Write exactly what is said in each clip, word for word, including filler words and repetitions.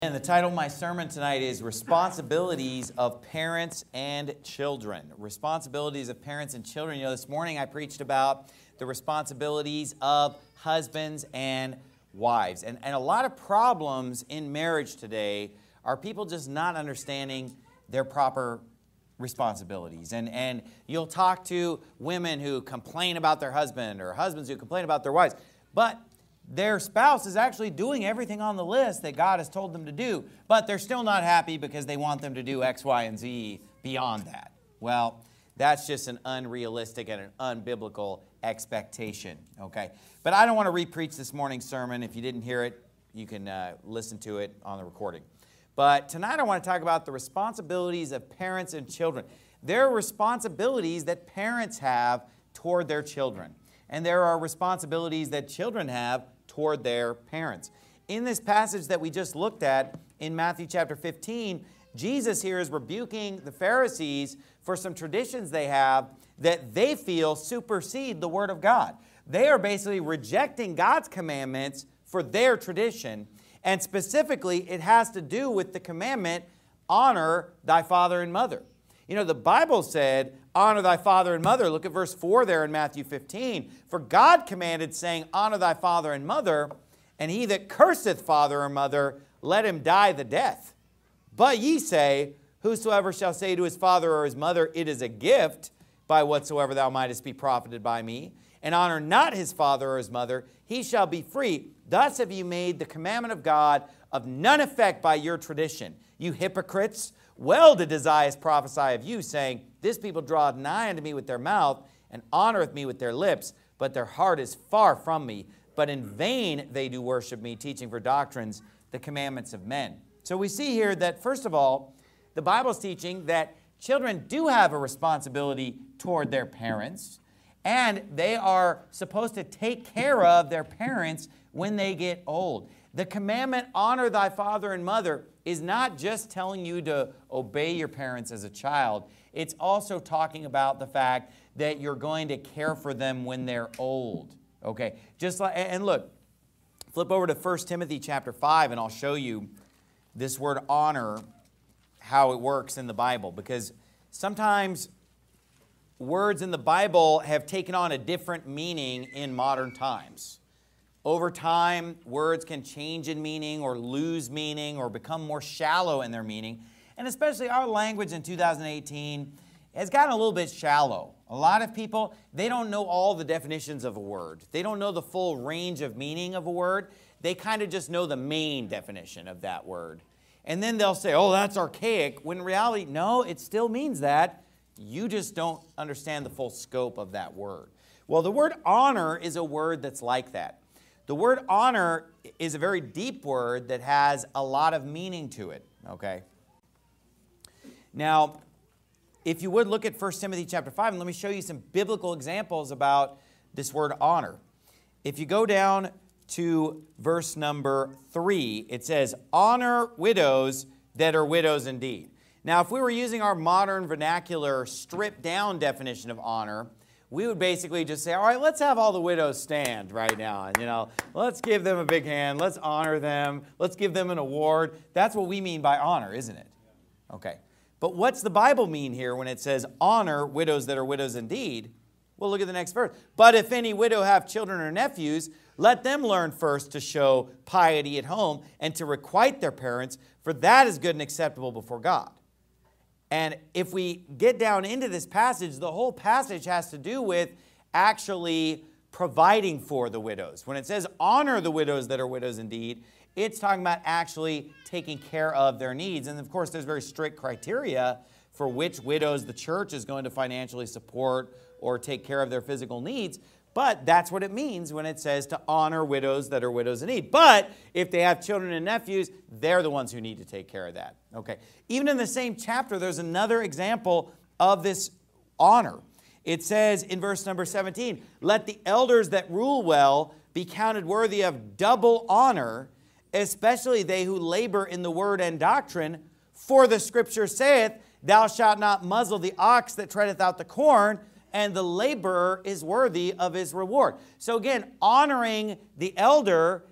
And the title of my sermon tonight is Responsibilities of Parents and Children. Responsibilities of Parents and Children. You know, this morning I preached about the responsibilities of husbands and wives. And, and a lot of problems in marriage today are people just not understanding their proper responsibilities. And, and you'll talk to women who complain about their husband or husbands who complain about their wives. But their spouse is actually doing everything on the list that God has told them to do, but they're still not happy because they want them to do X, Y, and Z beyond that. Well, that's just an unrealistic and an unbiblical expectation, okay? But I don't want to re-preach this morning's sermon. If you didn't hear it, you can uh, listen to it on the recording. But tonight I want to talk about the responsibilities of parents and children. There are responsibilities that parents have toward their children. And there are responsibilities that children have toward their parents. In this passage that we just looked at in Matthew chapter fifteen, Jesus here is rebuking the Pharisees for some traditions they have that they feel supersede the Word of God. They are basically rejecting God's commandments for their tradition. And specifically, it has to do with the commandment, honor thy father and mother. You know, the Bible said, honor thy father and mother. Look at verse four there in Matthew fifteen. For God commanded, saying, honor thy father and mother, and he that curseth father or mother, let him die the death. But ye say, whosoever shall say to his father or his mother, it is a gift, by whatsoever thou mightest be profited by me, and honor not his father or his mother, he shall be free. Thus have you made the commandment of God of none effect by your tradition. You hypocrites, well did Isaiah prophesy of you, saying, this people draweth nigh unto me with their mouth, and honoreth me with their lips, but their heart is far from me. But in vain they do worship me, teaching for doctrines the commandments of men. So we see here that, first of all, the Bible's teaching that children do have a responsibility toward their parents, and they are supposed to take care of their parents when they get old. The commandment, honor thy father and mother, is not just telling you to obey your parents as a child. It's also talking about the fact that you're going to care for them when they're old. Okay, just like, and look, flip over to First Timothy chapter five, and I'll show you this word honor, how it works in the Bible. Because sometimes words in the Bible have taken on a different meaning in modern times. Over time, words can change in meaning or lose meaning or become more shallow in their meaning. And especially our language in two thousand eighteen has gotten a little bit shallow. A lot of people, they don't know all the definitions of a word. They don't know the full range of meaning of a word. They kind of just know the main definition of that word. And then they'll say, oh, that's archaic, when in reality, no, it still means that. You just don't understand the full scope of that word. Well, the word honor is a word that's like that. The word honor is a very deep word that has a lot of meaning to it, okay? Now, if you would look at First Timothy chapter five, and let me show you some biblical examples about this word honor. If you go down to verse number three, it says, honor widows that are widows indeed. Now, if we were using our modern vernacular stripped-down definition of honor, we would basically just say, all right, let's have all the widows stand right now. And, you know, let's give them a big hand. Let's honor them. Let's give them an award. That's what we mean by honor, isn't it? Okay. But what's the Bible mean here when it says honor widows that are widows indeed? Well, look at the next verse. But if any widow have children or nephews, let them learn first to show piety at home and to requite their parents, for that is good and acceptable before God. And if we get down into this passage, the whole passage has to do with actually providing for the widows. When it says honor the widows that are widows indeed, it's talking about actually taking care of their needs. And of course, there's very strict criteria for which widows the church is going to financially support or take care of their physical needs. But that's what it means when it says to honor widows that are widows in need. But if they have children and nephews, they're the ones who need to take care of that. Okay. Even in the same chapter, there's another example of this honor. It says in verse number seventeen, let the elders that rule well be counted worthy of double honor, especially they who labor in the word and doctrine. For the scripture saith, thou shalt not muzzle the ox that treadeth out the corn, and the laborer is worthy of his reward. So again, honoring the elder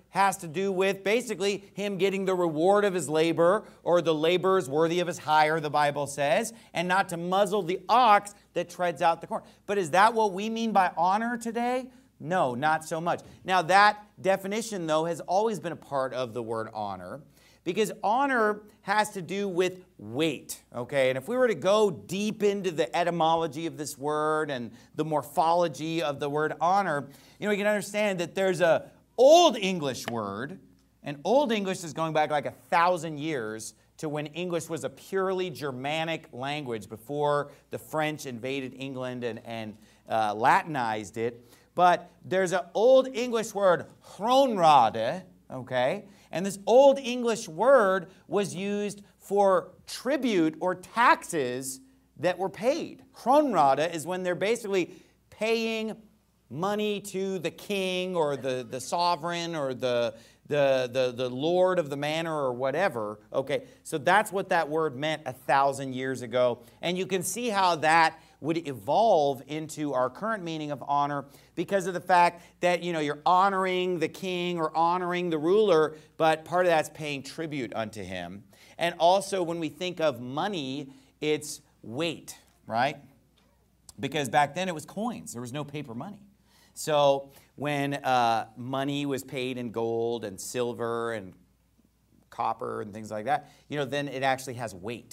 has to do with basically him getting the reward of his labor, or the laborers worthy of his hire, the Bible says, and not to muzzle the ox that treads out the corn. But is that what we mean by honor today? No, not so much. Now that definition, though, has always been a part of the word honor, because honor has to do with weight, okay? And if we were to go deep into the etymology of this word and the morphology of the word honor, you know, we can understand that there's a Old English word, and Old English is going back like a thousand years to when English was a purely Germanic language before the French invaded England and, and uh, Latinized it. But there's an Old English word, Kronrade, okay? And this Old English word was used for tribute or taxes that were paid. Kronrade is when they're basically paying money to the king or the, the sovereign or the, the, the, the lord of the manor or whatever. Okay, so that's what that word meant a thousand years ago. And you can see how that would evolve into our current meaning of honor because of the fact that, you know, you're honoring the king or honoring the ruler, but part of that's paying tribute unto him. And also when we think of money, it's weight, right? Because back then it was coins. There was no paper money. So when uh, money was paid in gold and silver and copper and things like that, you know, then it actually has weight.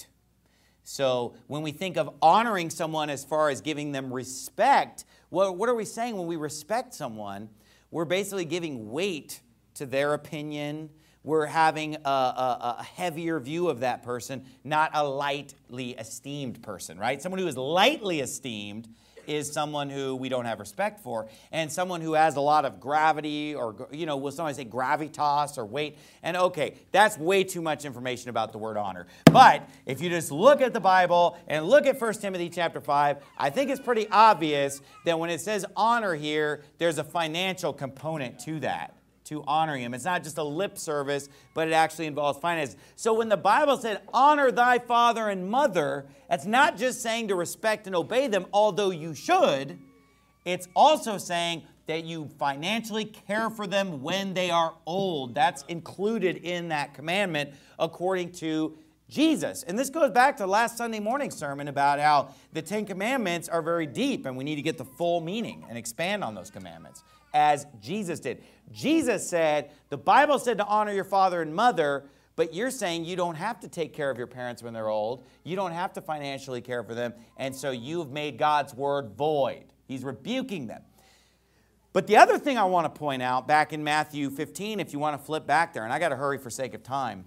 So when we think of honoring someone as far as giving them respect, well, what are we saying when we respect someone? We're basically giving weight to their opinion. We're having a, a, a heavier view of that person, not a lightly esteemed person, right? Someone who is lightly esteemed is someone who we don't have respect for, and someone who has a lot of gravity, or, you know, will somebody say gravitas or weight? And okay, that's way too much information about the word honor. But if you just look at the Bible and look at First Timothy chapter five, I think it's pretty obvious that when it says honor here, there's a financial component to that, to honoring him. It's not just a lip service, but it actually involves finances. So when the Bible said, honor thy father and mother, it's not just saying to respect and obey them, although you should. It's also saying that you financially care for them when they are old. That's included in that commandment according to Jesus. And this goes back to last Sunday morning sermon about how the Ten Commandments are very deep and we need to get the full meaning and expand on those commandments as Jesus did. Jesus said, the Bible said to honor your father and mother, but you're saying you don't have to take care of your parents when they're old. You don't have to financially care for them. And so you've made God's word void. He's rebuking them. But the other thing I want to point out back in Matthew fifteen, if you want to flip back there, and I got to hurry for sake of time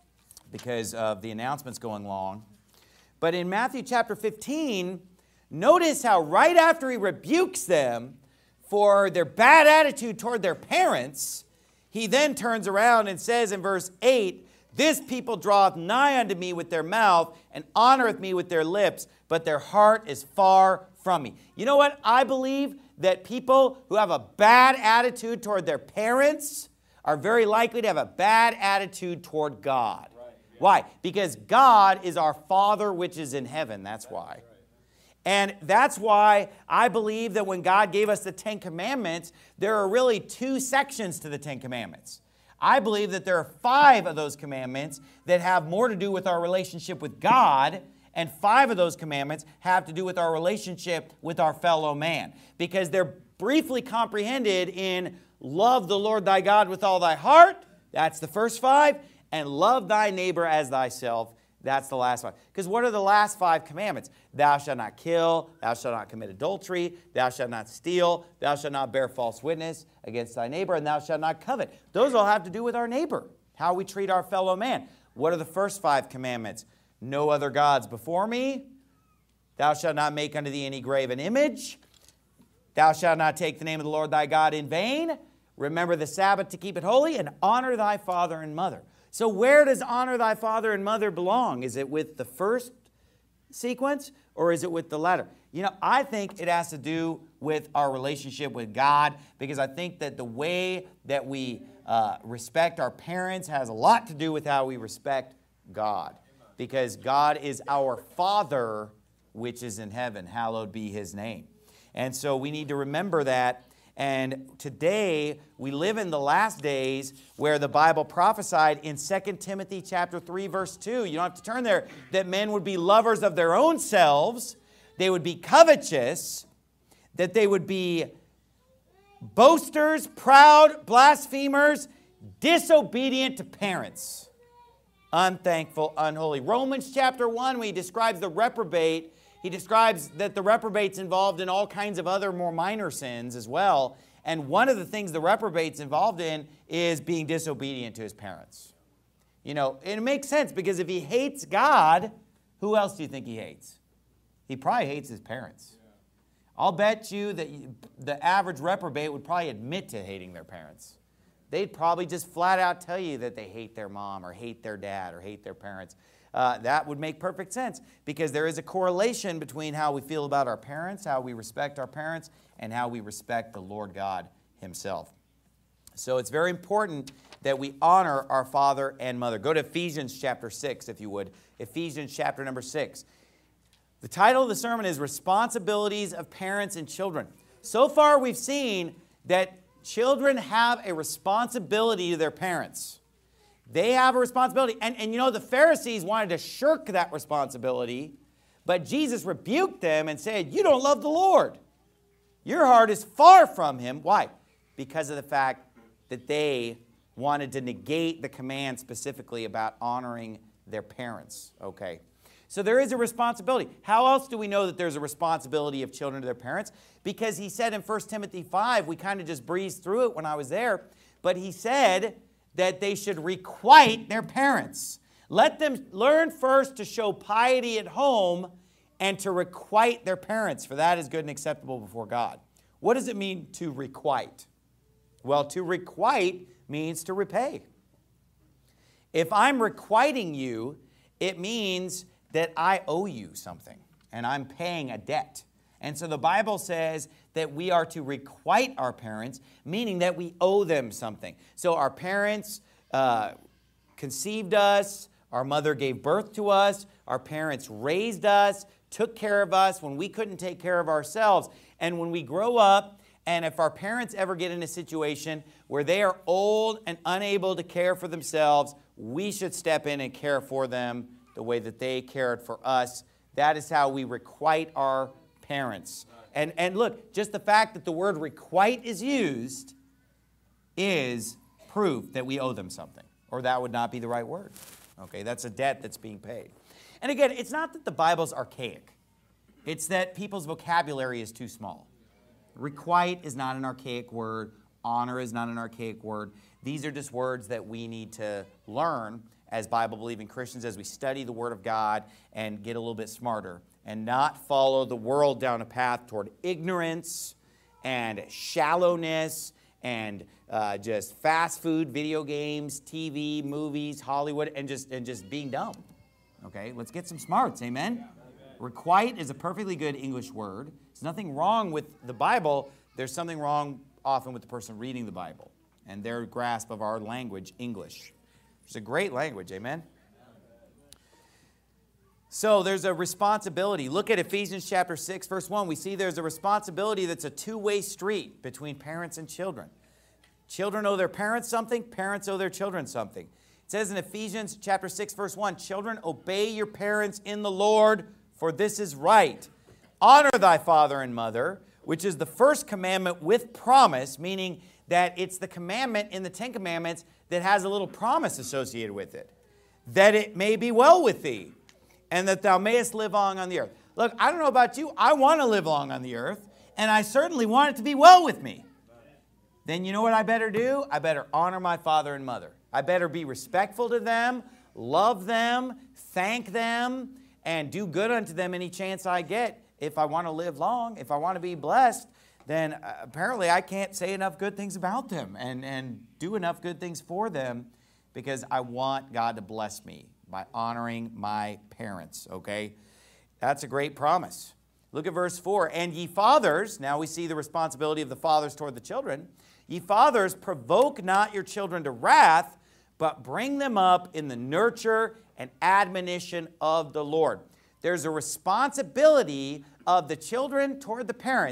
because of the announcements going long. But in Matthew chapter fifteen, notice how right after he rebukes them for their bad attitude toward their parents, he then turns around and says in verse eight, this people draweth nigh unto me with their mouth and honoreth me with their lips, but their heart is far from me. You know what? I believe that people who have a bad attitude toward their parents are very likely to have a bad attitude toward God. Right, yeah. Why? Because God is our Father which is in heaven. That's why. And that's why I believe that when God gave us the Ten Commandments, there are really two sections to the Ten Commandments. I believe that there are five of those commandments that have more to do with our relationship with God, and five of those commandments have to do with our relationship with our fellow man. Because they're briefly comprehended in love the Lord thy God with all thy heart. That's the first five. And love thy neighbor as thyself. That's the last one. Because what are the last five commandments? Thou shalt not kill. Thou shalt not commit adultery. Thou shalt not steal. Thou shalt not bear false witness against thy neighbor. And thou shalt not covet. Those all have to do with our neighbor. How we treat our fellow man. What are the first five commandments? No other gods before me. Thou shalt not make unto thee any graven image. Thou shalt not take the name of the Lord thy God in vain. Remember the Sabbath to keep it holy. And honor thy father and mother. So where does honor thy father and mother belong? Is it with the first sequence or is it with the latter? You know, I think it has to do with our relationship with God, because I think that the way that we uh, respect our parents has a lot to do with how we respect God. Because God is our Father which is in heaven. Hallowed be his name. And so we need to remember that. And today, we live in the last days where the Bible prophesied in Second Timothy chapter three, verse two. You don't have to turn there. That men would be lovers of their own selves. They would be covetous. That they would be boasters, proud, blasphemers, disobedient to parents, unthankful, unholy. Romans chapter one, when he describes the reprobate, he describes that the reprobate's involved in all kinds of other more minor sins as well. And one of the things the reprobate's involved in is being disobedient to his parents. You know, and it makes sense because if he hates God, who else do you think he hates? He probably hates his parents. I'll bet you that the average reprobate would probably admit to hating their parents. They'd probably just flat out tell you that they hate their mom or hate their dad or hate their parents. Uh, that would make perfect sense because there is a correlation between how we feel about our parents, how we respect our parents, and how we respect the Lord God himself. So it's very important that we honor our father and mother. Go to Ephesians chapter six, if you would. Ephesians chapter number six. The title of the sermon is Responsibilities of Parents and Children. So far we've seen that children have a responsibility to their parents. They have a responsibility. And, and you know, the Pharisees wanted to shirk that responsibility, but Jesus rebuked them and said, you don't love the Lord. Your heart is far from him. Why? Because of the fact that they wanted to negate the command specifically about honoring their parents. Okay. So there is a responsibility. How else do we know that there's a responsibility of children to their parents? Because he said in First Timothy five, we kind of just breezed through it when I was there, but he said that they should requite their parents. Let them learn first to show piety at home and to requite their parents, for that is good and acceptable before God. What does it mean to requite? Well, to requite means to repay. If I'm requiting you, it means that I owe you something, and I'm paying a debt. And so the Bible says that we are to requite our parents, meaning that we owe them something. So our parents uh, conceived us, our mother gave birth to us, our parents raised us, took care of us when we couldn't take care of ourselves. And when we grow up, and if our parents ever get in a situation where they are old and unable to care for themselves, we should step in and care for them the way that they cared for us. That is how we requite our parents. And, and look, just the fact that the word requite is used is proof that we owe them something. Or that would not be the right word. Okay, that's a debt that's being paid. And again, it's not that the Bible's archaic. It's that people's vocabulary is too small. Requite is not an archaic word. Honor is not an archaic word. These are just words that we need to learn as Bible-believing Christians as we study the Word of God and get a little bit smarter and not follow the world down a path toward ignorance and shallowness and uh, just fast food, video games, T V, movies, Hollywood, and just, and just being dumb. Okay, let's get some smarts, amen? Requite is a perfectly good English word. There's nothing wrong with the Bible. There's something wrong often with the person reading the Bible and their grasp of our language, English. It's a great language, amen? So there's a responsibility. Look at Ephesians chapter six, verse one. We see there's a responsibility that's a two-way street between parents and children. Children owe their parents something. Parents owe their children something. It says in Ephesians chapter six, verse one, children, obey your parents in the Lord, for this is right. Honor thy father and mother, which is the first commandment with promise, meaning that it's the commandment in the Ten Commandments that has a little promise associated with it, that it may be well with thee, and that thou mayest live long on the earth. Look, I don't know about you. I want to live long on the earth, and I certainly want it to be well with me. Then you know what I better do? I better honor my father and mother. I better be respectful to them, love them, thank them, and do good unto them any chance I get. If I want to live long, if I want to be blessed, then uh, apparently I can't say enough good things about them and, and do enough good things for them because I want God to bless me by honoring my parents, okay? That's a great promise. Look at verse four. And ye fathers, now we see the responsibility of the fathers toward the children. Ye fathers, provoke not your children to wrath, but bring them up in the nurture and admonition of the Lord. There's a responsibility of the children toward the parents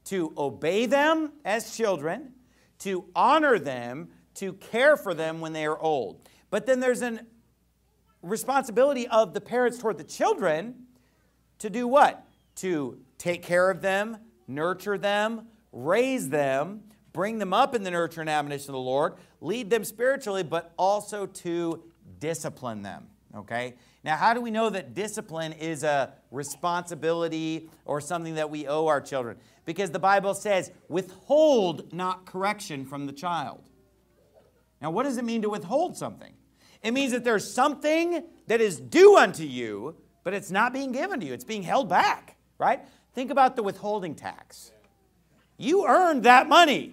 to obey them as children, to honor them, to care for them when they are old. But then there's a responsibility of the parents toward the children to do what? To take care of them, nurture them, raise them, bring them up in the nurture and admonition of the Lord, lead them spiritually, but also to discipline them, okay? Now, how do we know that discipline is a responsibility or something that we owe our children? Because the Bible says, withhold not correction from the child. Now, what does it mean to withhold something? It means that there's something that is due unto you, but it's not being given to you. It's being held back, right? Think about the withholding tax. You earned that money.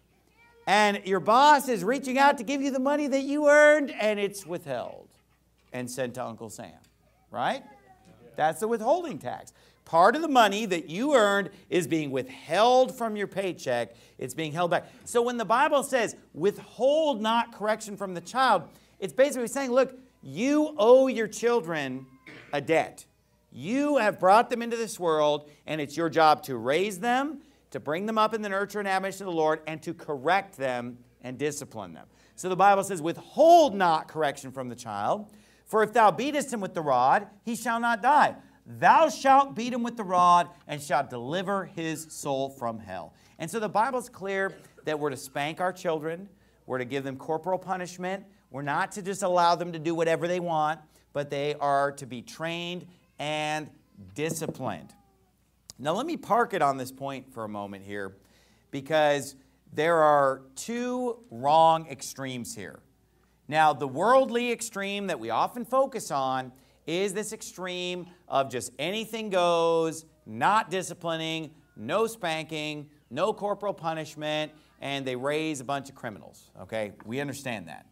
And your boss is reaching out to give you the money that you earned, and it's withheld and sent to Uncle Sam, right? That's the withholding tax. Part of the money that you earned is being withheld from your paycheck. It's being held back. So when the Bible says, withhold not correction from the child, it's basically saying, look, you owe your children a debt. You have brought them into this world, and it's your job to raise them, to bring them up in the nurture and admonition of the Lord, and to correct them and discipline them. So the Bible says, withhold not correction from the child, for if thou beatest him with the rod, he shall not die. Thou shalt beat him with the rod, and shalt deliver his soul from hell. And so the Bible's clear that we're to spank our children, we're to give them corporal punishment, we're not to just allow them to do whatever they want, but they are to be trained and disciplined. Now let me park it on this point for a moment here, because there are two wrong extremes here. Now the worldly extreme that we often focus on is this extreme of just anything goes, not disciplining, no spanking, no corporal punishment, and they raise a bunch of criminals. Okay, we understand that.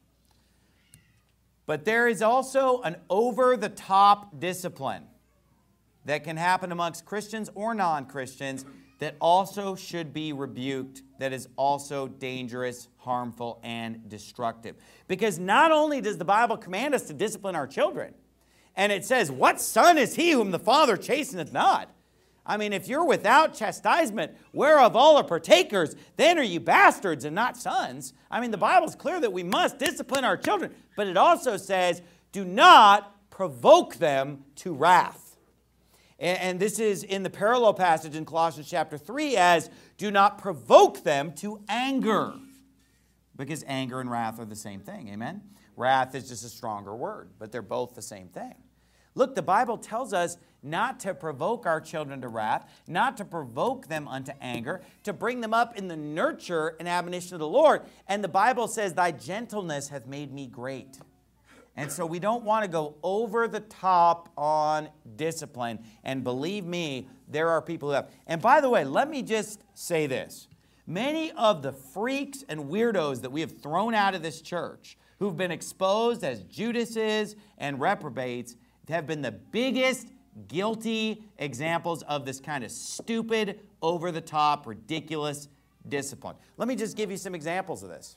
But there is also an over-the-top discipline that can happen amongst Christians or non-Christians that also should be rebuked, that is also dangerous, harmful, and destructive. Because not only does the Bible command us to discipline our children, and it says, what son is he whom the Father chasteneth not? I mean, if you're without chastisement, whereof all are partakers, then are you bastards and not sons. I mean, the Bible's clear that we must discipline our children, but it also says, do not provoke them to wrath. And this is in the parallel passage in Colossians chapter three as, do not provoke them to anger. Because anger and wrath are the same thing, amen? Wrath is just a stronger word, but they're both the same thing. Look, the Bible tells us not to provoke our children to wrath, not to provoke them unto anger, to bring them up in the nurture and admonition of the Lord. And the Bible says, thy gentleness hath made me great. And so we don't want to go over the top on discipline. And believe me, there are people who have. And by the way, let me just say this. Many of the freaks and weirdos that we have thrown out of this church, who've been exposed as Judases and reprobates, have been the biggest guilty examples of this kind of stupid, over-the-top, ridiculous discipline. Let me just give you some examples of this.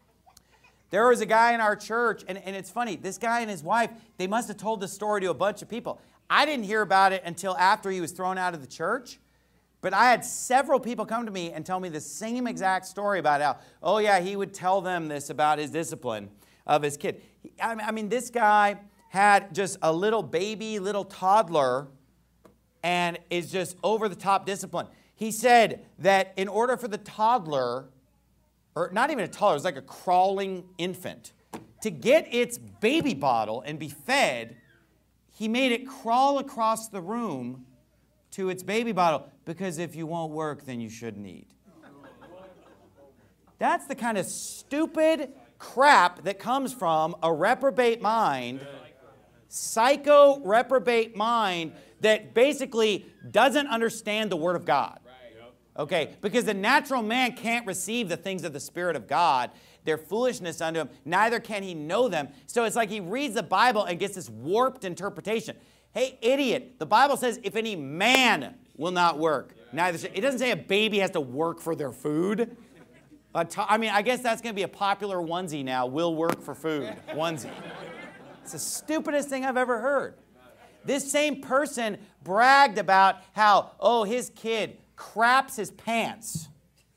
There was a guy in our church, and, and it's funny, this guy and his wife, they must have told this story to a bunch of people. I didn't hear about it until after he was thrown out of the church, but I had several people come to me and tell me the same exact story about how, oh yeah, he would tell them this about his discipline of his kid. I mean, this guy had just a little baby, little toddler, and is just over-the-top discipline. He said that in order for the toddler, or not even a toddler, it was like a crawling infant, to get its baby bottle and be fed, he made it crawl across the room to its baby bottle, because if you won't work, then you shouldn't eat. That's the kind of stupid crap that comes from a reprobate mind, psycho reprobate mind that basically doesn't understand the Word of God. Okay, because the natural man can't receive the things of the Spirit of God. They're foolishness unto him. Neither can he know them. So it's like he reads the Bible and gets this warped interpretation. Hey, idiot, the Bible says if any man will not work, neither should. It doesn't say a baby has to work for their food. I mean, I guess that's going to be a popular onesie now, will work for food, onesie. It's the stupidest thing I've ever heard. This same person bragged about how, oh, his kid craps his pants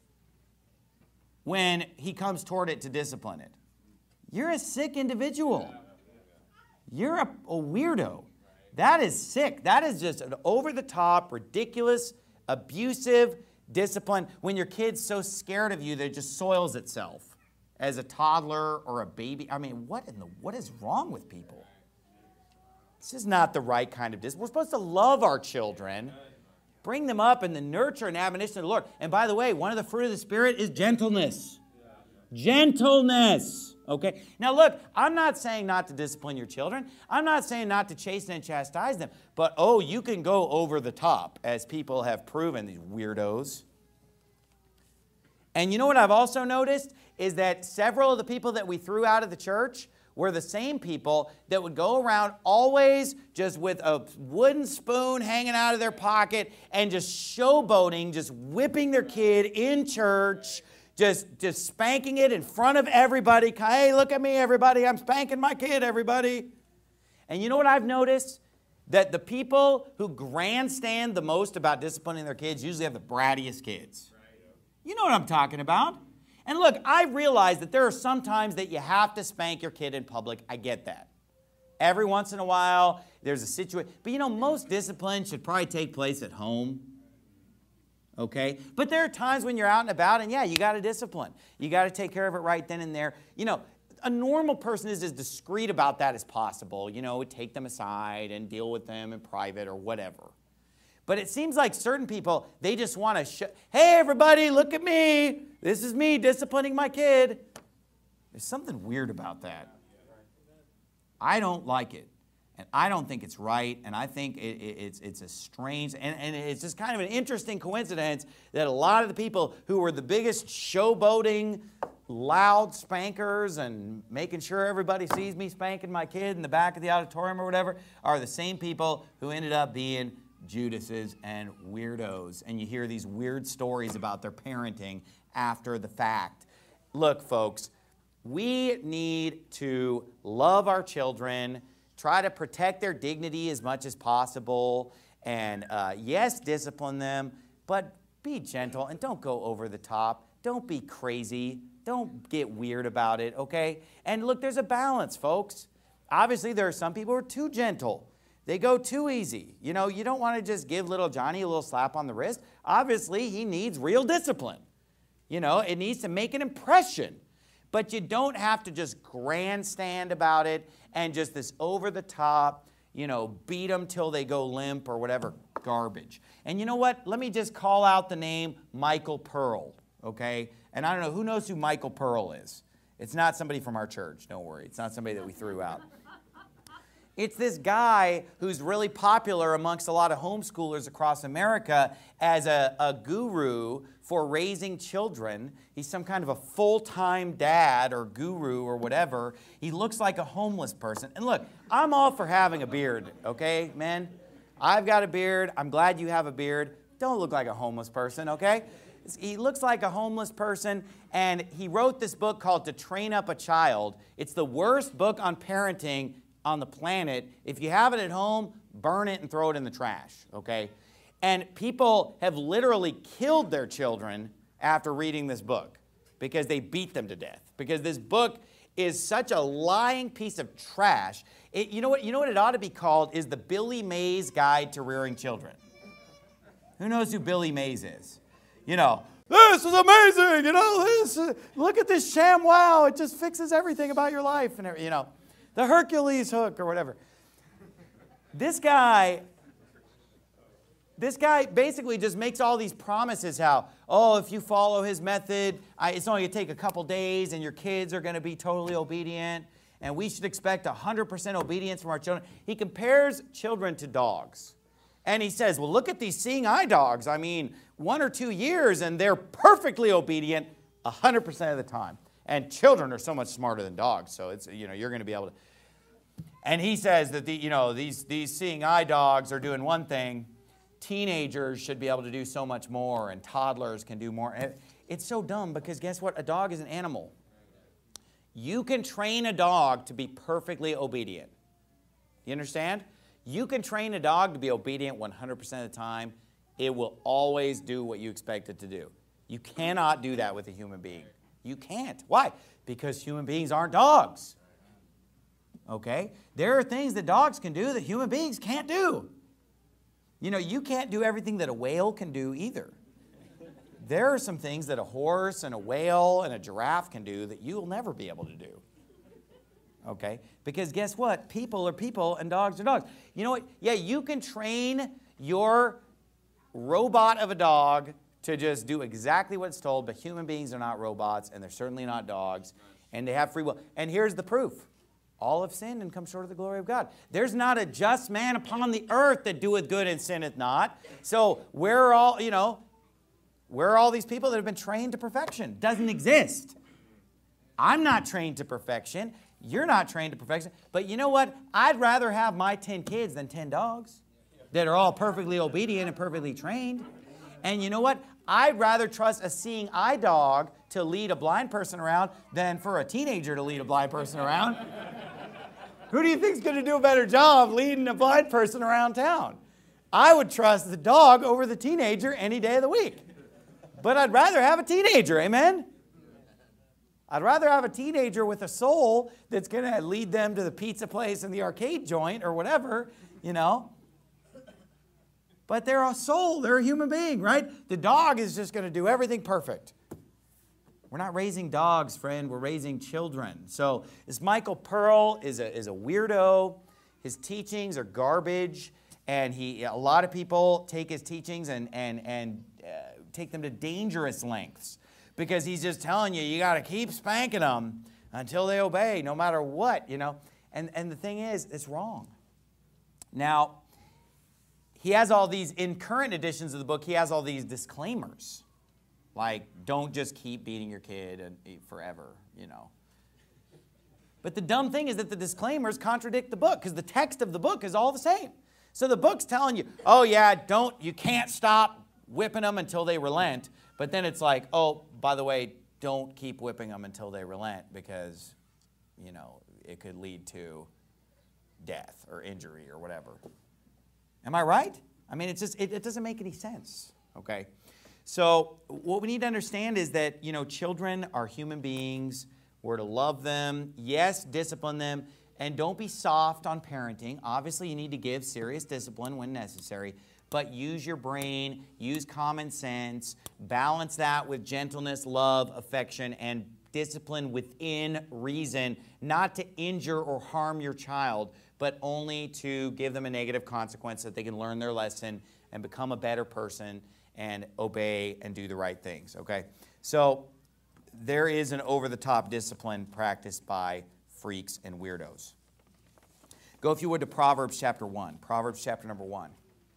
when he comes toward it to discipline it. You're a sick individual. You're a, a weirdo. That is sick. That is just an over-the-top, ridiculous, abusive discipline when your kid's so scared of you that it just soils itself as a toddler or a baby. I mean, what in the what is wrong with people? This is not the right kind of discipline. We're supposed to love our children, bring them up in the nurture and admonition of the Lord. And by the way, one of the fruit of the Spirit is gentleness. Gentleness. Okay? Now look, I'm not saying not to discipline your children. I'm not saying not to chasten and chastise them. But oh, you can go over the top, as people have proven, these weirdos. And you know what I've also noticed is that several of the people that we threw out of the church were the same people that would go around always just with a wooden spoon hanging out of their pocket and just showboating, just whipping their kid in church, just, just spanking it in front of everybody. Hey, look at me, everybody. I'm spanking my kid, everybody. And you know what I've noticed? That the people who grandstand the most about disciplining their kids usually have the brattiest kids. You know what I'm talking about. And look, I realize that there are some times that you have to spank your kid in public. I get that. Every once in a while, there's a situation. But you know, most discipline should probably take place at home. Okay? But there are times when you're out and about, and yeah, you got to discipline. You got to take care of it right then and there. You know, a normal person is as discreet about that as possible. You know, take them aside and deal with them in private or whatever. But it seems like certain people, they just want to show, hey, everybody, look at me. This is me disciplining my kid. There's something weird about that. I don't like it. And I don't think it's right. And I think it, it, it's, it's a strange, and, and it's just kind of an interesting coincidence that a lot of the people who were the biggest showboating, loud spankers and making sure everybody sees me spanking my kid in the back of the auditorium or whatever are the same people who ended up being Judases and weirdos. And you hear these weird stories about their parenting after the fact. Look, folks, we need to love our children, try to protect their dignity as much as possible, and uh, yes, discipline them, but be gentle and don't go over the top. Don't be crazy. Don't get weird about it, okay? And look, there's a balance, folks. Obviously, there are some people who are too gentle. They go too easy. You know, you don't want to just give little Johnny a little slap on the wrist. Obviously, he needs real discipline. You know, it needs to make an impression. But you don't have to just grandstand about it and just this over-the-top, you know, beat them till they go limp or whatever garbage. And you know what? Let me just call out the name Michael Pearl, okay? And I don't know, who knows who Michael Pearl is? It's not somebody from our church, don't worry. It's not somebody that we threw out. It's this guy who's really popular amongst a lot of homeschoolers across America as a, a guru for raising children. He's some kind of a full-time dad or guru or whatever. He looks like a homeless person. And look, I'm all for having a beard, okay, men? I've got a beard. I'm glad you have a beard. Don't look like a homeless person, okay? He looks like a homeless person, and he wrote this book called To Train Up a Child. It's the worst book on parenting on the planet. If you have it at home, burn it and throw it in the trash, okay? And people have literally killed their children after reading this book because they beat them to death. Because this book is such a lying piece of trash. It, you know what, you know what it ought to be called is the Billy Mays Guide to Rearing Children. Who knows who Billy Mays is? You know, this is amazing, you know, this, is, look at this sham wow, it just fixes everything about your life, and you know. The Hercules hook or whatever. This guy, this guy basically just makes all these promises how, oh, if you follow his method, I, it's only going to take a couple days and your kids are going to be totally obedient and we should expect one hundred percent obedience from our children. He compares children to dogs. And he says, well, look at these seeing eye dogs. I mean, one or two years and they're perfectly obedient one hundred percent of the time. And children are so much smarter than dogs, so it's, you know, you're going to be able to. And he says that the, you know, these, these seeing eye dogs are doing one thing. Teenagers should be able to do so much more, and toddlers can do more. And it's so dumb because guess what? A dog is an animal. You can train a dog to be perfectly obedient. You understand? You can train a dog to be obedient one hundred percent of the time. it will always do what you expect it to do. You cannot do that with a human being. You can't. Why? Because human beings aren't dogs. Okay? There are things that dogs can do that human beings can't do. You know, you can't do everything that a whale can do either. There are some things that a horse and a whale and a giraffe can do that you'll never be able to do. Okay? Because guess what? People are people and dogs are dogs. You know what? Yeah, you can train your robot of a dog to just do exactly what it's told, but human beings are not robots, and they're certainly not dogs, and they have free will. And here's the proof. All have sinned and come short of the glory of God. There's not a just man upon the earth that doeth good and sinneth not. So where are all, you know, where are all these people that have been trained to perfection? Doesn't exist. I'm not trained to perfection. You're not trained to perfection. But you know what? I'd rather have my ten kids than ten dogs that are all perfectly obedient and perfectly trained. And you know what? I'd rather trust a seeing eye dog to lead a blind person around than for a teenager to lead a blind person around. Who do you think is going to do a better job leading a blind person around town? I would trust the dog over the teenager any day of the week. But I'd rather have a teenager, amen? I'd rather have a teenager with a soul that's going to lead them to the pizza place and the arcade joint or whatever, you know. But they're a soul, they're a human being, right? The dog is just going to do everything perfect. We're not raising dogs, friend. We're raising children. So this Michael Pearl is a, is a weirdo. His teachings are garbage. And he, a lot of people take his teachings and, and, and uh, take them to dangerous lengths. Because he's just telling you, you got to keep spanking them until they obey, no matter what, you know. And, and the thing is, it's wrong. Now, he has all these, in current editions of the book, he has all these disclaimers. Like, don't just keep beating your kid and forever, you know. But the dumb thing is that the disclaimers contradict the book because the text of the book is all the same. So the book's telling you, oh yeah, don't, you can't stop whipping them until they relent. But then it's like, oh, by the way, don't keep whipping them until they relent because, you know, it could lead to death or injury or whatever. Am I right? I mean, it's just, it, it doesn't make any sense, okay? So what we need to understand is that, you know, children are human beings. We're to love them. Yes, discipline them. And don't be soft on parenting. Obviously, you need to give serious discipline when necessary. But use your brain. Use common sense. Balance that with gentleness, love, affection, and discipline within reason. Not to injure or harm your child, but only to give them a negative consequence so that they can learn their lesson and become a better person and obey and do the right things, okay? So there is an over-the-top discipline practiced by freaks and weirdos. Go, if you would, to Proverbs chapter one. Proverbs chapter number one.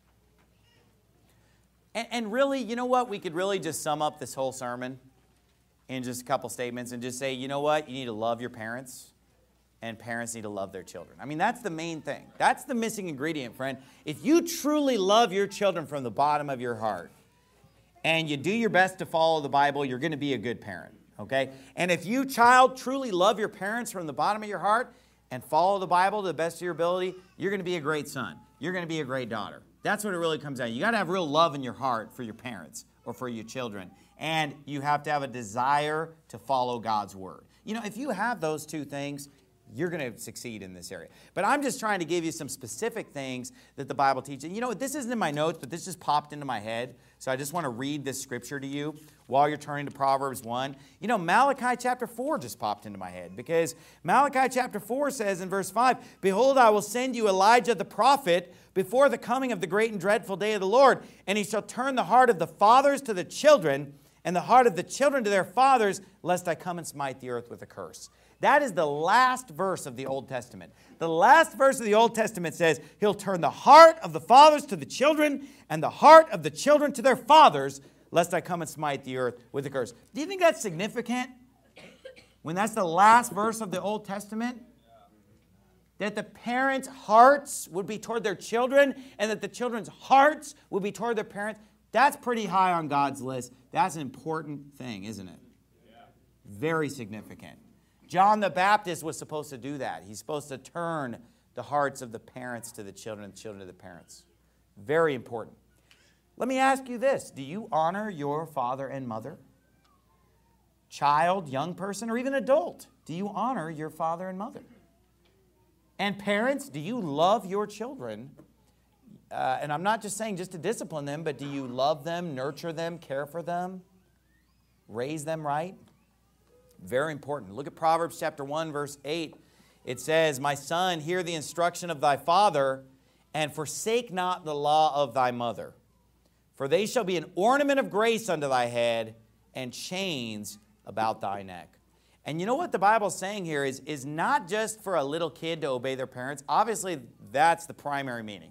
And, and really, you know what? We could really just sum up this whole sermon in just a couple statements and just say, you know what? You need to love your parents, and parents need to love their children. I mean, that's the main thing. That's the missing ingredient, friend. If you truly love your children from the bottom of your heart, and you do your best to follow the Bible, you're going to be a good parent, okay? And if you, child, truly love your parents from the bottom of your heart and follow the Bible to the best of your ability, you're going to be a great son. You're going to be a great daughter. That's what it really comes down to. You got to have real love in your heart for your parents or for your children. And you have to have a desire to follow God's word. You know, if you have those two things, you're going to succeed in this area. But I'm just trying to give you some specific things that the Bible teaches. You know, this isn't in my notes, but this just popped into my head. So I just want to read this scripture to you while you're turning to Proverbs one. You know, Malachi chapter four just popped into my head because Malachi chapter four says in verse five, "Behold, I will send you Elijah the prophet before the coming of the great and dreadful day of the Lord, and he shall turn the heart of the fathers to the children, and the heart of the children to their fathers, lest I come and smite the earth with a curse." That is the last verse of the Old Testament. The last verse of the Old Testament says, he'll turn the heart of the fathers to the children and the heart of the children to their fathers, lest I come and smite the earth with a curse. Do you think that's significant? When that's the last verse of the Old Testament? That the parents' hearts would be toward their children and that the children's hearts would be toward their parents. That's pretty high on God's list. That's an important thing, isn't it? Very significant. John the Baptist was supposed to do that. He's supposed to turn the hearts of the parents to the children and the children to the parents. Very important. Let me ask you this. Do you honor your father and mother? Child, young person, or even adult, do you honor your father and mother? And parents, do you love your children? Uh, and I'm not just saying just to discipline them, but do you love them, nurture them, care for them, raise them right? Very important. Look at Proverbs chapter one, verse eight. It says, "My son, hear the instruction of thy father, and forsake not the law of thy mother. For they shall be an ornament of grace unto thy head, and chains about thy neck." And you know what the Bible's saying here is, is not just for a little kid to obey their parents. Obviously, that's the primary meaning.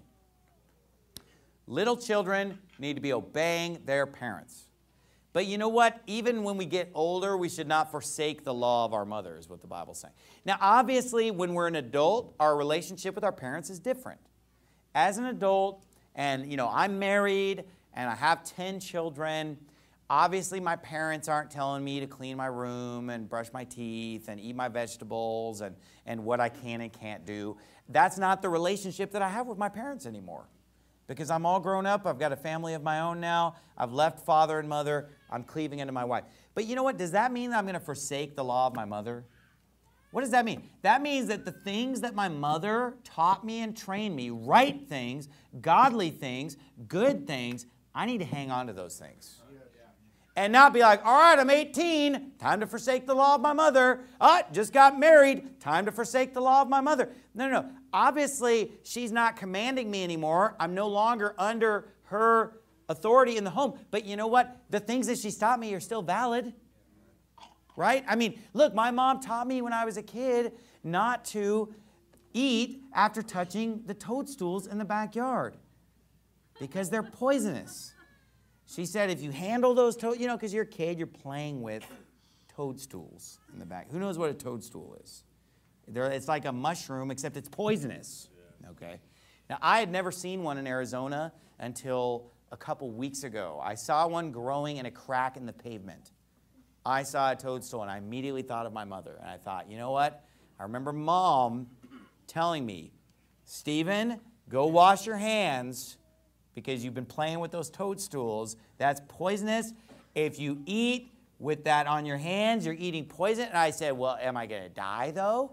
Little children need to be obeying their parents. But you know what? Even when we get older, we should not forsake the law of our mother, is what the Bible's saying. Now, obviously, when we're an adult, our relationship with our parents is different. As an adult, and you know, I'm married, and I have ten children, obviously my parents aren't telling me to clean my room and brush my teeth and eat my vegetables and, and what I can and can't do. That's not the relationship that I have with my parents anymore. Because I'm all grown up, I've got a family of my own now, I've left father and mother, I'm cleaving into my wife. But you know what? Does that mean that I'm going to forsake the law of my mother? What does that mean? That means that the things that my mother taught me and trained me, right things, godly things, good things, I need to hang on to those things. And not be like, all right, I'm eighteen, time to forsake the law of my mother. Ah, just got married, time to forsake the law of my mother. No, no, no. Obviously, she's not commanding me anymore. I'm no longer under her authority in the home. But you know what? The things that she's taught me are still valid. Right? I mean, look, my mom taught me when I was a kid not to eat after touching the toadstools in the backyard because they're poisonous. She said, if you handle those toadstools, you know, because you're a kid, you're playing with toadstools in the back. Who knows what a toadstool is? They're, it's like a mushroom, except it's poisonous. Okay. Now, I had never seen one in Arizona until a couple weeks ago. I saw one growing in a crack in the pavement. I saw a toadstool, and I immediately thought of my mother. And I thought, you know what? I remember Mom telling me, Stephen, go wash your hands, because you've been playing with those toadstools. That's poisonous. If you eat with that on your hands, you're eating poison. And I said, well, am I going to die, though?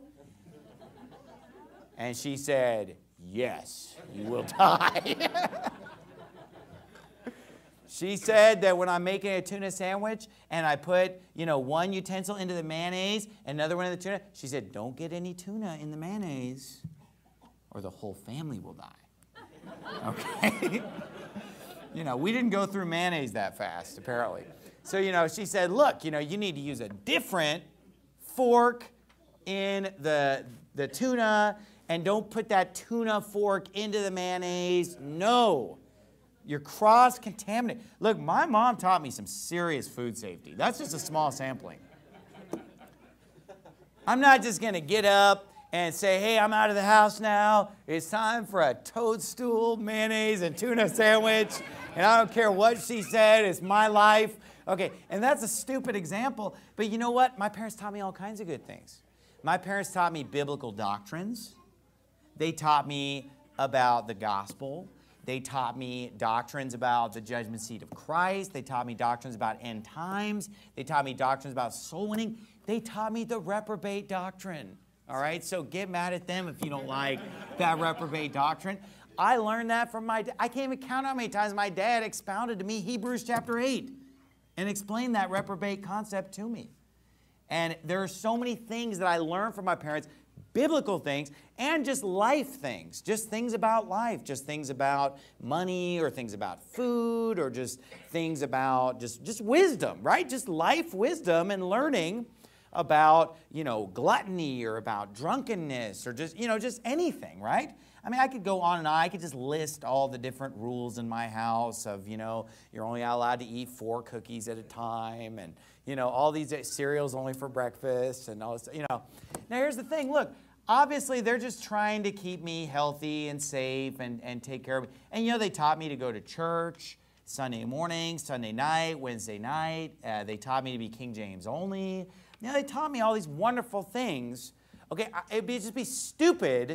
And she said, yes, you will die. She said that when I'm making a tuna sandwich and I put, you know, one utensil into the mayonnaise, another one in the tuna, she said, don't get any tuna in the mayonnaise or the whole family will die. Okay? You know, we didn't go through mayonnaise that fast, apparently. So, you know, she said, look, you know, you need to use a different fork in the, the tuna, and don't put that tuna fork into the mayonnaise. No. You're cross-contaminated. Look, my mom taught me some serious food safety. That's just a small sampling. I'm not just going to get up and say, hey, I'm out of the house now. It's time for a toadstool, mayonnaise, and tuna sandwich. And I don't care what she said. It's my life. Okay, and that's a stupid example. But you know what? My parents taught me all kinds of good things. My parents taught me biblical doctrines. They taught me about the gospel. They taught me doctrines about the judgment seat of Christ. They taught me doctrines about end times. They taught me doctrines about soul winning. They taught me the reprobate doctrine. All right, so get mad at them if you don't like that reprobate doctrine. I learned that from my dad. I can't even count how many times my dad expounded to me Hebrews chapter eight and explained that reprobate concept to me. And there are so many things that I learned from my parents, biblical things, and just life things, just things about life, just things about money or things about food or just things about just, just wisdom, right? Just life wisdom and learning about, you know, gluttony or about drunkenness or just, you know, just anything, right? I mean, I could go on and on. I could just list all the different rules in my house of, you know, you're only allowed to eat four cookies at a time and, you know, all these cereals only for breakfast and all this, you know. Now, here's the thing. Look, obviously, they're just trying to keep me healthy and safe and, and take care of me. And, you know, they taught me to go to church Sunday morning, Sunday night, Wednesday night. Uh, they taught me to be King James only. You know, they taught me all these wonderful things. Okay, it'd be, just be stupid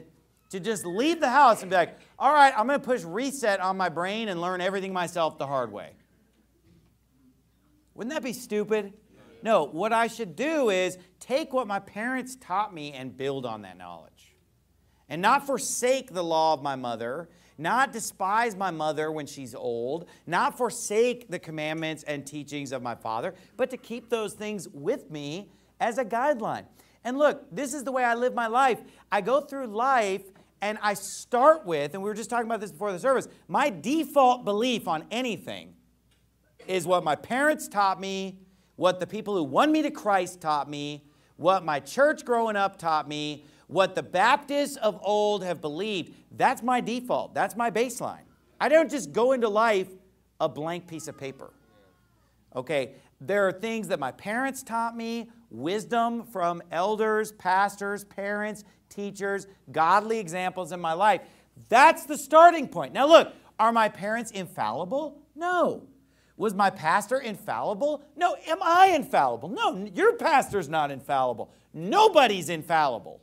to just leave the house and be like, all right, I'm going to push reset on my brain and learn everything myself the hard way. Wouldn't that be stupid? No, what I should do is take what my parents taught me and build on that knowledge. And not forsake the law of my mother, not despise my mother when she's old, not forsake the commandments and teachings of my father, but to keep those things with me as a guideline. And look, this is the way I live my life. I go through life and I start with, and we were just talking about this before the service, my default belief on anything is what my parents taught me, what the people who won me to Christ taught me, what my church growing up taught me, what the Baptists of old have believed. That's my default. That's my baseline. I don't just go into life a blank piece of paper. Okay, there are things that my parents taught me, wisdom from elders, pastors, parents, teachers, godly examples in my life. That's the starting point. Now look, are my parents infallible? No. Was my pastor infallible? No. Am I infallible? No, your pastor's not infallible. Nobody's infallible.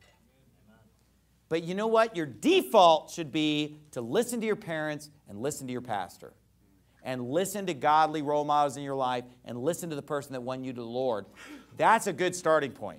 But you know what? Your default should be to listen to your parents and listen to your pastor. And listen to godly role models in your life and listen to the person that won you to the Lord. That's a good starting point.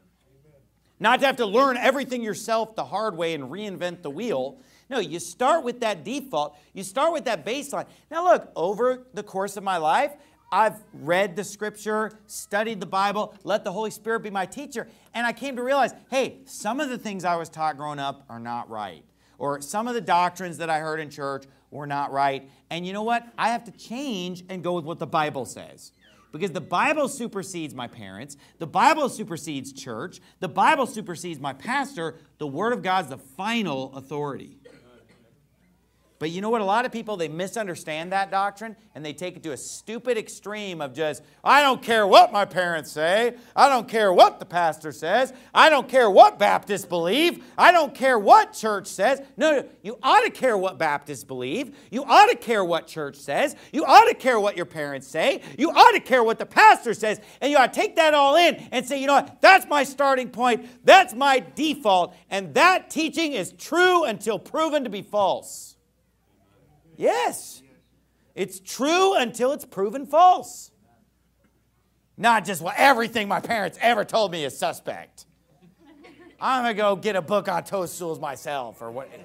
Not to have to learn everything yourself the hard way and reinvent the wheel. No, you start with that default. You start with that baseline. Now look, over the course of my life, I've read the Scripture, studied the Bible, let the Holy Spirit be my teacher, and I came to realize, hey, some of the things I was taught growing up are not right. Or some of the doctrines that I heard in church were not right. And you know what? I have to change and go with what the Bible says. Because the Bible supersedes my parents. The Bible supersedes church. The Bible supersedes my pastor. The Word of God is the final authority. But you know what? A lot of people, they misunderstand that doctrine and they take it to a stupid extreme of just, I don't care what my parents say. I don't care what the pastor says. I don't care what Baptists believe. I don't care what church says. No, no, you ought to care what Baptists believe. You ought to care what church says. You ought to care what your parents say. You ought to care what the pastor says. And you ought to take that all in and say, you know what? That's my starting point. That's my default. And that teaching is true until proven to be false. Yes. It's true until it's proven false. Not just, well, everything my parents ever told me is suspect. I'm going to go get a book on toadstools myself or what.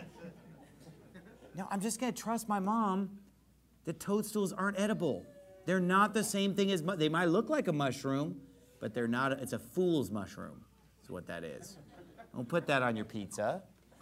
No, I'm just going to trust my mom that toadstools aren't edible. They're not the same thing as, they might look like a mushroom, but they're not, a, it's a fool's mushroom. That's what that is. Don't put that on your pizza.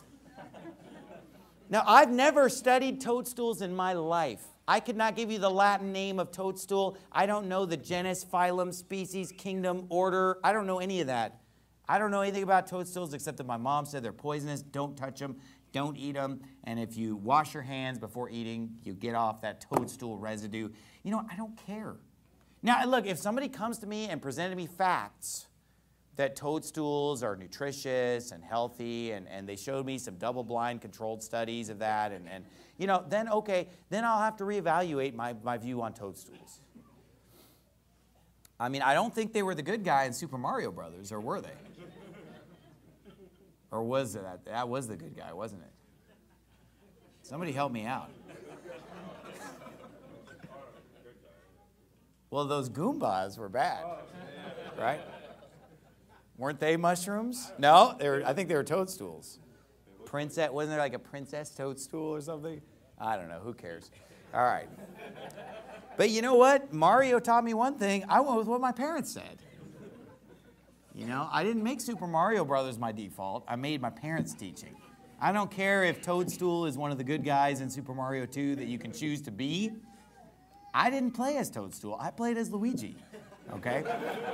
Now, I've never studied toadstools in my life. I could not give you the Latin name of toadstool. I don't know the genus, phylum, species, kingdom, order. I don't know any of that. I don't know anything about toadstools except that my mom said they're poisonous. Don't touch them. Don't eat them. And if you wash your hands before eating, you get off that toadstool residue. You know, I don't care. Now, look, if somebody comes to me and presented me facts that toadstools are nutritious and healthy, and, and they showed me some double-blind controlled studies of that, and, and you know, then okay, then I'll have to reevaluate my, my view on toadstools. I mean, I don't think they were the good guy in Super Mario Brothers, or were they? Or was that? That was the good guy, wasn't it? Somebody help me out. Well, those Goombas were bad, right? Weren't they mushrooms? No, they were, I think they were toadstools. Princess, wasn't there like a princess toadstool or something? I don't know, who cares? All right. But you know what? Mario taught me one thing. I went with what my parents said. You know, I didn't make Super Mario Brothers my default. I made my parents' teaching. I don't care if Toadstool is one of the good guys in Super Mario two that you can choose to be. I didn't play as Toadstool. I played as Luigi. Okay?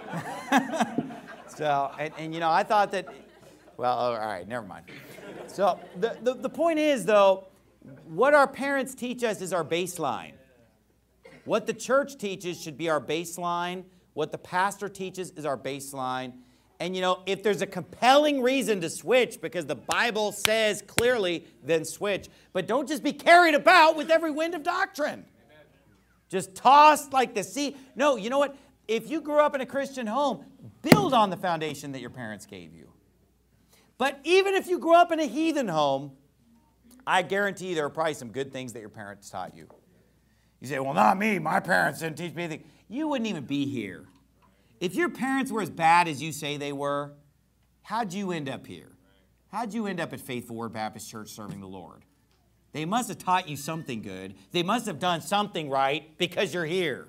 So, and, and you know, I thought that, well, all right, never mind. So the, the, the point is, though, what our parents teach us is our baseline. What the church teaches should be our baseline. What the pastor teaches is our baseline. And, you know, if there's a compelling reason to switch because the Bible says clearly, then switch. But don't just be carried about with every wind of doctrine. Just tossed like the sea. No, you know what? If you grew up in a Christian home, build on the foundation that your parents gave you. But even if you grew up in a heathen home, I guarantee there are probably some good things that your parents taught you. You say, well, not me. My parents didn't teach me anything. You wouldn't even be here. If your parents were as bad as you say they were, how'd you end up here? How'd you end up at Faithful Word Baptist Church serving the Lord? They must have taught you something good. They must have done something right because you're here.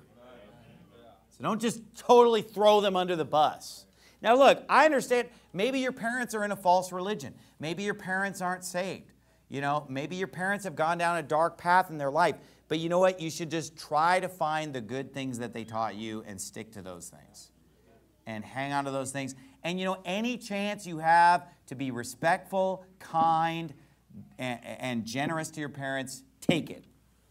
So don't just totally throw them under the bus. Now look, I understand maybe your parents are in a false religion. Maybe your parents aren't saved. You know, maybe your parents have gone down a dark path in their life. But you know what? You should just try to find the good things that they taught you and stick to those things. And hang on to those things. And you know, any chance you have to be respectful, kind, and, and generous to your parents, take it.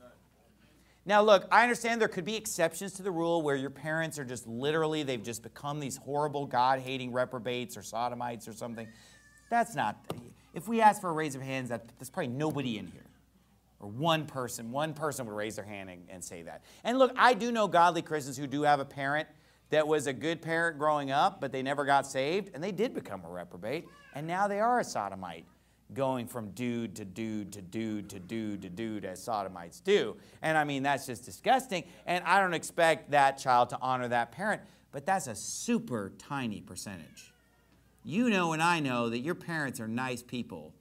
Now look, I understand there could be exceptions to the rule where your parents are just literally, they've just become these horrible God-hating reprobates or sodomites or something. That's not, if we ask for a raise of hands, that, there's probably nobody in here. Or one person, one person would raise their hand and, and say that. And look, I do know godly Christians who do have a parent that was a good parent growing up, but they never got saved, and they did become a reprobate, and now they are a sodomite, going from dude to dude to dude to dude to dude as sodomites do. And I mean, that's just disgusting, and I don't expect that child to honor that parent, but that's a super tiny percentage. You know and I know that your parents are nice people.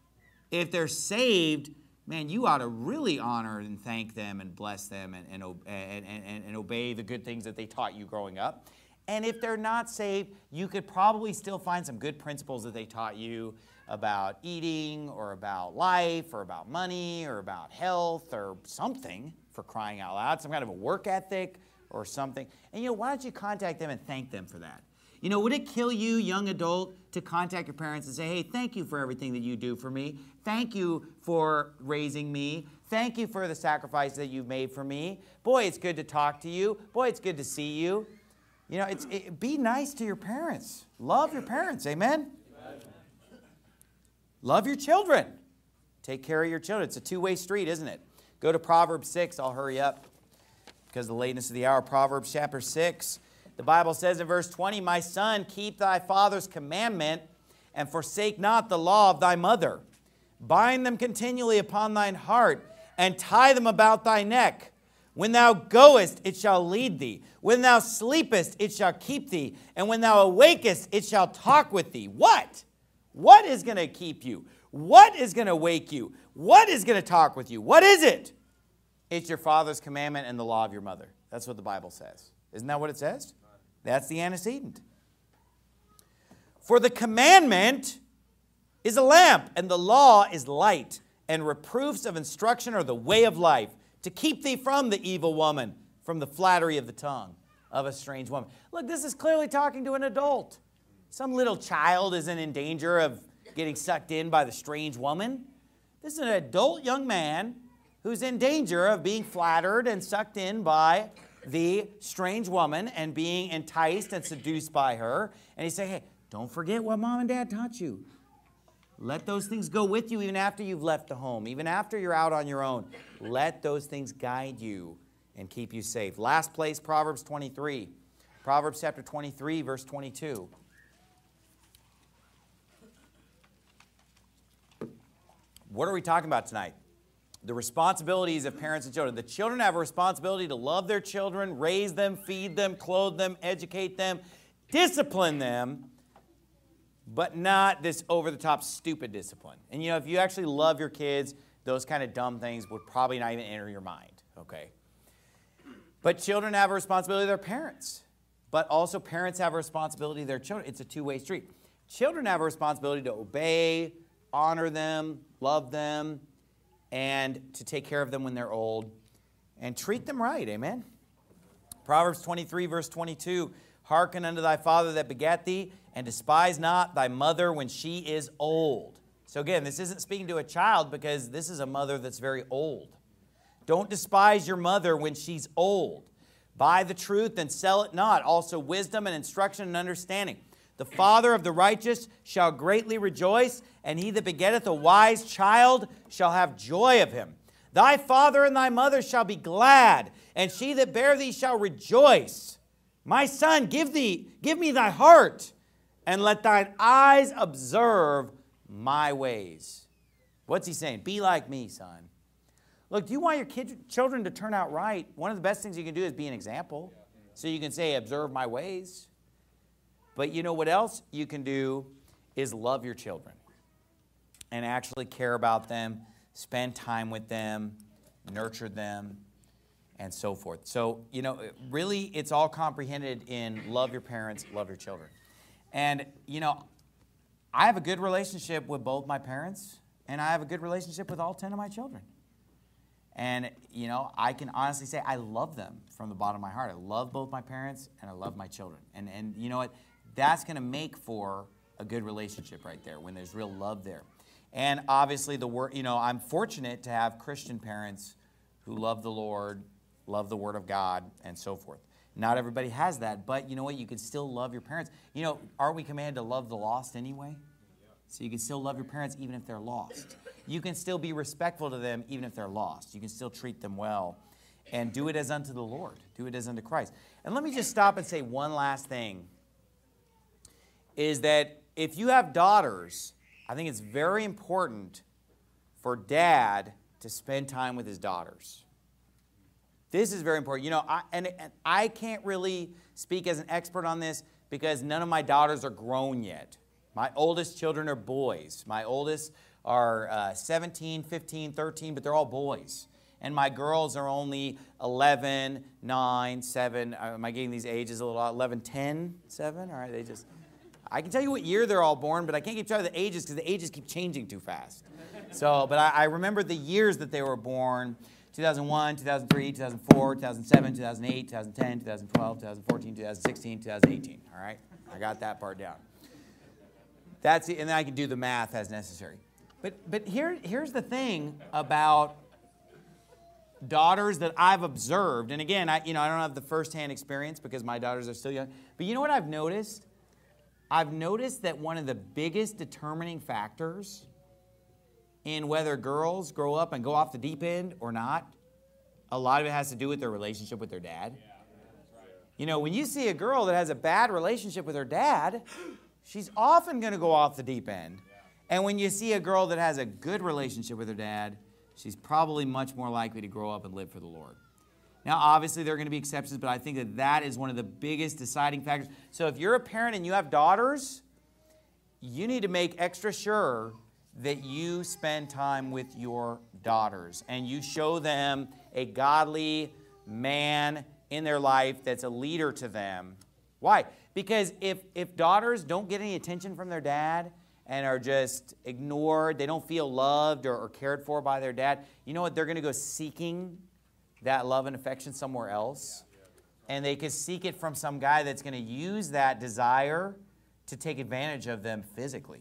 If they're saved, man, you ought to really honor and thank them and bless them and, and, and, and, and obey the good things that they taught you growing up. And if they're not saved, you could probably still find some good principles that they taught you about eating or about life or about money or about health or something, for crying out loud, some kind of a work ethic or something. And you know, why don't you contact them and thank them for that? You know, would it kill you, young adult, to contact your parents and say, hey, thank you for everything that you do for me. Thank you for raising me. Thank you for the sacrifice that you've made for me. Boy, it's good to talk to you. Boy, it's good to see you. You know, it's, it, be nice to your parents. Love your parents. Amen? Amen? Love your children. Take care of your children. It's a two-way street, isn't it? Go to Proverbs six. I'll hurry up because of the lateness of the hour. Proverbs chapter six. The Bible says in verse twenty, my son, keep thy father's commandment and forsake not the law of thy mother. Bind them continually upon thine heart and tie them about thy neck. When thou goest, it shall lead thee. When thou sleepest, it shall keep thee. And when thou awakest, it shall talk with thee. What? What is going to keep you? What is going to wake you? What is going to talk with you? What is it? It's your father's commandment and the law of your mother. That's what the Bible says. Isn't that what it says? That's the antecedent. For the commandment is a lamp, and the law is light, and reproofs of instruction are the way of life, to keep thee from the evil woman, from the flattery of the tongue of a strange woman. Look, this is clearly talking to an adult. Some little child isn't in danger of getting sucked in by the strange woman. This is an adult young man who's in danger of being flattered and sucked in by the strange woman and being enticed and seduced by her. And he's saying, hey, don't forget what mom and dad taught you. Let those things go with you even after you've left the home, even after you're out on your own. Let those things guide you and keep you safe. Last place, Proverbs twenty-three. Proverbs chapter twenty-three, verse twenty-two. What are we talking about tonight? The responsibilities of parents and children. The children have a responsibility to love their children, raise them, feed them, clothe them, educate them, discipline them, but not this over-the-top stupid discipline. And you know, if you actually love your kids, those kind of dumb things would probably not even enter your mind, okay? But children have a responsibility to their parents, but also parents have a responsibility to their children. It's a two-way street. Children have a responsibility to obey, honor them, love them, and to take care of them when they're old, and treat them right, amen? Proverbs twenty-three, verse twenty-two, hearken unto thy father that begat thee, and despise not thy mother when she is old. So again, this isn't speaking to a child because this is a mother that's very old. Don't despise your mother when she's old. Buy the truth and sell it not. Also wisdom and instruction and understanding. The father of the righteous shall greatly rejoice, and he that begetteth a wise child shall have joy of him. Thy father and thy mother shall be glad, and she that bare thee shall rejoice. My son, give thee, give me thy heart, and let thine eyes observe my ways. What's he saying? Be like me, son. Look, do you want your kid, children to turn out right? One of the best things you can do is be an example. So you can say, observe my ways. But you know what else you can do is love your children and actually care about them, spend time with them, nurture them, and so forth. So, you know, really it's all comprehended in love your parents, love your children. And, you know, I have a good relationship with both my parents, and I have a good relationship with all ten of my children. And, you know, I can honestly say I love them from the bottom of my heart. I love both my parents, and I love my children. And, and you know what? That's going to make for a good relationship right there when there's real love there. And obviously, the word, you know, I'm fortunate to have Christian parents who love the Lord, love the Word of God, and so forth. Not everybody has that, but you know what? You can still love your parents. You know, aren't we commanded to love the lost anyway? So you can still love your parents even if they're lost. You can still be respectful to them even if they're lost. You can still treat them well and do it as unto the Lord. Do it as unto Christ. And let me just stop and say one last thing, is that if you have daughters, I think it's very important for dad to spend time with his daughters. This is very important. You know, I, and, and I can't really speak as an expert on this because none of my daughters are grown yet. My oldest children are boys. My oldest are uh, seventeen, fifteen, thirteen, but they're all boys. And my girls are only eleven, nine, seven. Am I getting these ages a little odd? eleven, ten, seven? All right, they just... I can tell you what year they're all born, but I can't keep track of the ages because the ages keep changing too fast. So, but I, I remember the years that they were born. two thousand one, two thousand three, two thousand four, two thousand seven, two thousand eight, two thousand ten, two thousand twelve, two thousand fourteen, two thousand sixteen, two thousand eighteen. All right? I got that part down. That's it, and then I can do the math as necessary. But, but here, here's the thing about daughters that I've observed. And again, I, you know, I don't have the firsthand experience because my daughters are still young. But you know what I've noticed? I've noticed that one of the biggest determining factors in whether girls grow up and go off the deep end or not, a lot of it has to do with their relationship with their dad. Yeah, that's right. You know, when you see a girl that has a bad relationship with her dad, she's often going to go off the deep end. Yeah. And when you see a girl that has a good relationship with her dad, she's probably much more likely to grow up and live for the Lord. Now, obviously, there are going to be exceptions, but I think that that is one of the biggest deciding factors. So if you're a parent and you have daughters, you need to make extra sure that you spend time with your daughters and you show them a godly man in their life that's a leader to them. Why? Because if, if daughters don't get any attention from their dad and are just ignored, they don't feel loved or, or cared for by their dad, you know what? They're going to go seeking that love and affection somewhere else. And they could seek it from some guy that's going to use that desire to take advantage of them physically.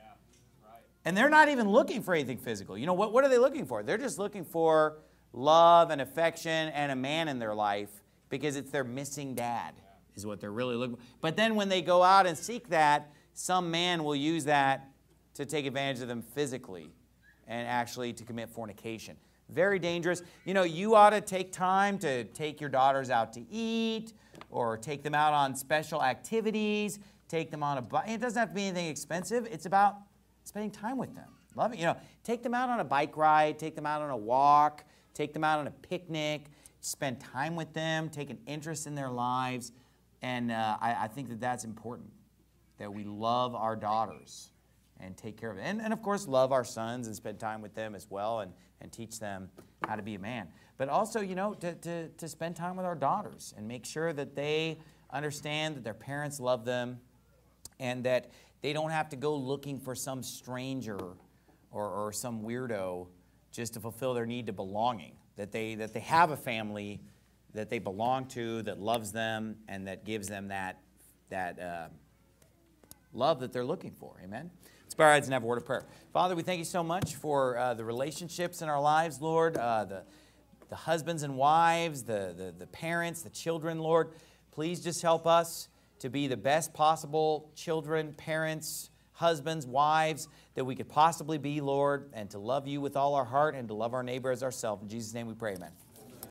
And they're not even looking for anything physical. You know, what, what are they looking for? They're just looking for love and affection and a man in their life because it's their missing dad is what they're really looking for. But then when they go out and seek that, some man will use that to take advantage of them physically and actually to commit fornication. Very dangerous. You know, you ought to take time to take your daughters out to eat or take them out on special activities, take them on a bike. It doesn't have to be anything expensive. It's about spending time with them. Love it. You know, take them out on a bike ride, take them out on a walk, take them out on a picnic, spend time with them, take an interest in their lives. And uh, I, I think that that's important, that we love our daughters and take care of them. And, and of course, love our sons and spend time with them as well and, and teach them how to be a man. But also, you know, to, to, to spend time with our daughters and make sure that they understand that their parents love them and that they don't have to go looking for some stranger or, or some weirdo just to fulfill their need to belonging. That they, that they have a family that they belong to, that loves them, and that gives them that, that uh, love that they're looking for. Amen? Let's bow our heads and have a word of prayer. Father, we thank you so much for uh, the relationships in our lives, Lord, uh, the, the husbands and wives, the, the, the parents, the children, Lord. Please just help us to be the best possible children, parents, husbands, wives that we could possibly be, Lord, and to love you with all our heart and to love our neighbor as ourselves. In Jesus' name we pray, amen.